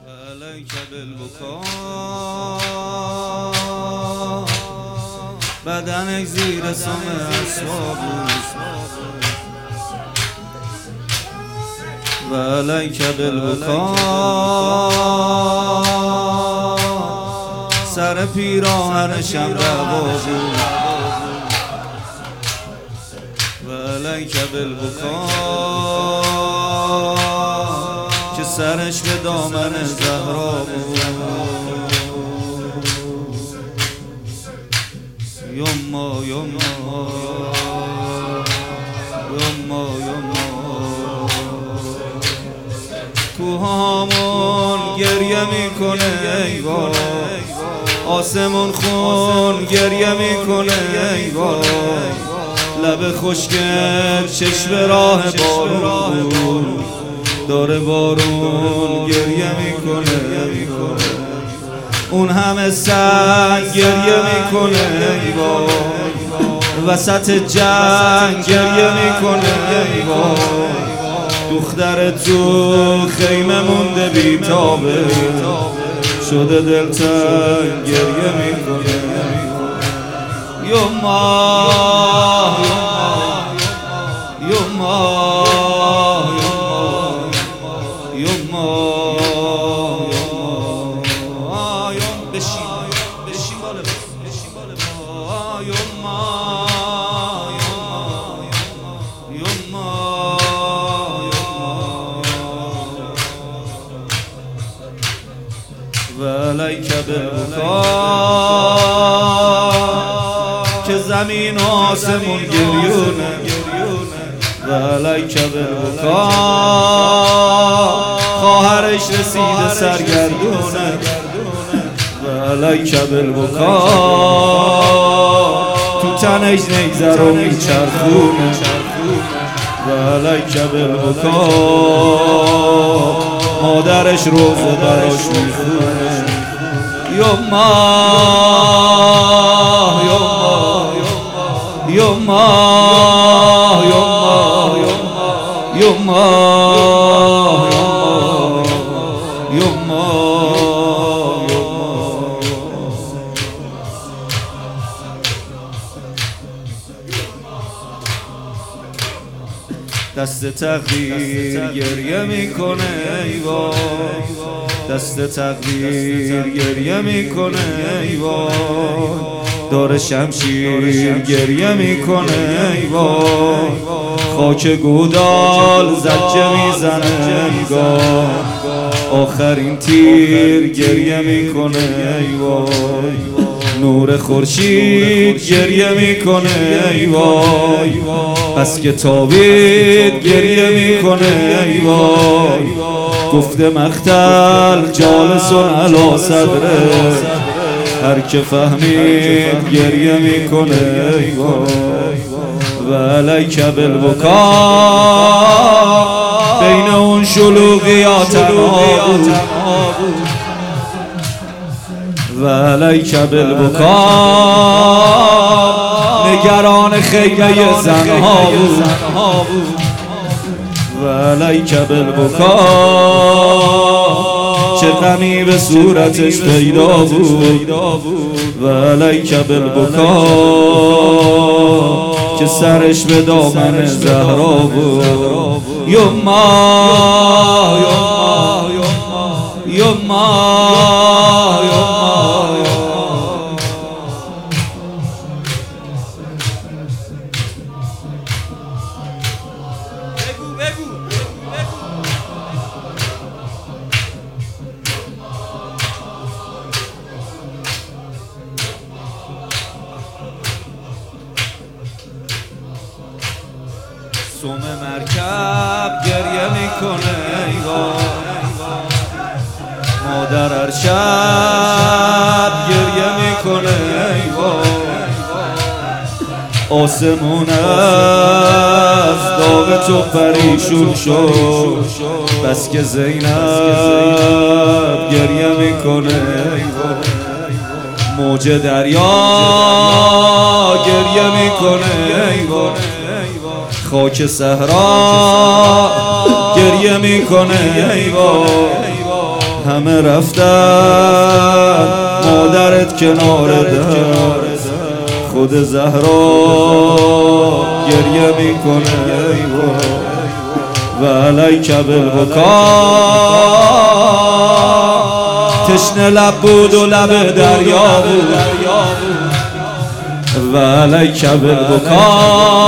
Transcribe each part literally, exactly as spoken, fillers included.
علیک بالبکا بدنک زیر سم اسباب و علیک بالبکا سر پیراهنشم روا بود و علیک بالبکا که سرش به دامن زهرا بود یما یما یما یما کوهامون گریه میکنه ای وای آسمون خون گریه میکنه ای وای لب خشکت چشم راه بارون بود داره بارون گریه میکنه اون همه سنگ گریه میکنه ای وای وسط جنگ گریه میکنه ای وای دختر تو خیمه مونده بیتابه شده دلتنگ گریه میکنه یما یما یما بشین بشین بالا بشین بالا یما یما و علیک بالبکا که زمین و آسمون گریونه و علیک بالبکا خواهرش رسیده سرگردونه و علیک بالبکا تو تنش نیزه رو میچرخونه و علیک بالبکا مادرش روزه براش میخونه یما یما یما یما یما یما دست تقدیر گریه میکنه ای وای دست تقدیر گریه میکنه ای وای داره شمشیر گریه میکنه ای وای خاک گودال زجه میزنه انگار آخرین تیر گریه میکنه ای وای نور خورشید گریه میکنه ای وای پس که تابید گریه میکنه ای وای گفته مقتل جالسون علی صدره هر که فهمید گریه میکنه ای وای و علیک بالبکا بین اون شلوغیات تنها بود و علیک بالبکا نگران خیمه زنها بود و علیک بالبکا چه غمی به صورتش پیدا بود و علیک بالبکا که سرش به دامن زهرا بود یما یما یما سوم مرکب گریه میکنه ای وای مادر هر شب گریه میکنه ای وای آسمون از داغ تو پریشون شد بس که زینب گریه میکنه ای وای موج دریا گریه میکنه ای وای خاک صحرا گریه میکنه ای وای همه رفتن مادرت کنار در خود زهرا گریه میکنه و علیک بالبکا تشنه لب بود و لب دریا بود و علیک بالبکا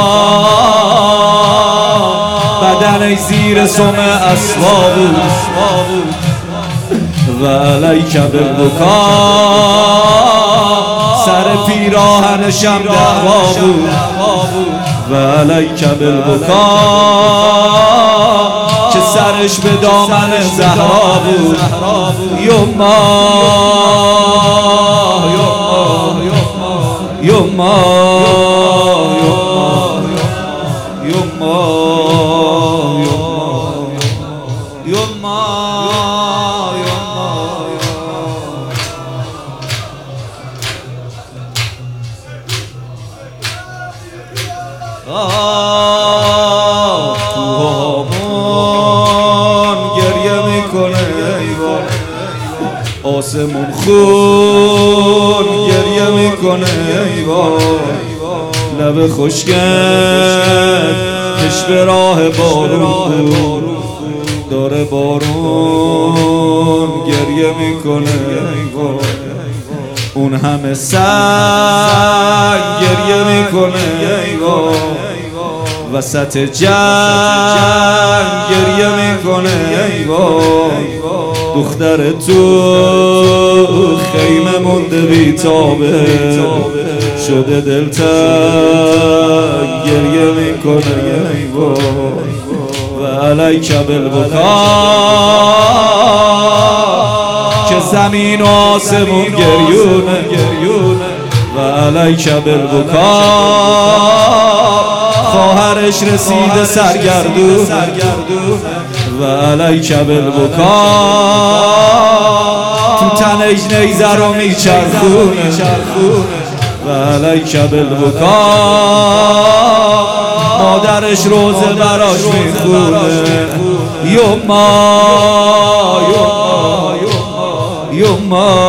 بدن زیر سم اسوا بود و علیک بالبکا سر پیراهنشم دعوا بود و علیک بالبکا که سرش به دامن زهرا بود یما یما یما یما کوهامون گریه میکنه آسمون خون گریه میکنه لب خشکت کشف راه بارون داره بارون گریه میکنه اون همه سنگ گریه میکنه وسط جنگ گریه میکنه دختر تو خیمه مونده بیتابه شده دلتنگ گریه میکنه و علیک بالبکا که زمین و آسمون گریونه و علیک بالبکا خواهرش رسیده سرگردون و علیک بالبکا تو تنش نیزه رو میچرخونه و علیک بالبکا مادرش روزه براش میخونه یما یما یما